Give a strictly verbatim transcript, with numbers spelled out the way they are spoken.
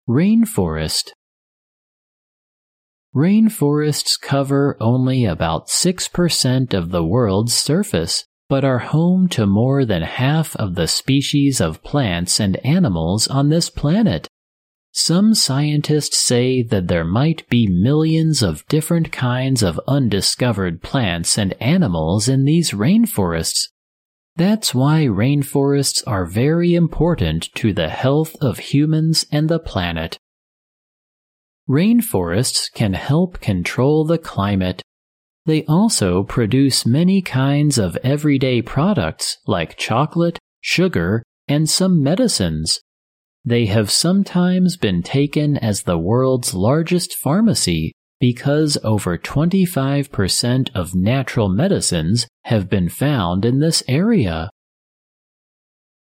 Rainforest. Rainforests cover only about six percent of the world's surface, but are home to more than half of the species of plants and animals on this planet. Some scientists say that there might be millions of different kinds of undiscovered plants and animals in these rainforests. That's why rainforests are very important to the health of humans and the planet. Rainforests can help control the climate. They also produce many kinds of everyday products like chocolate, sugar, and some medicines. They have sometimes been taken as the world's largest pharmacy because over twenty-five percent of natural medicines have been found in this area.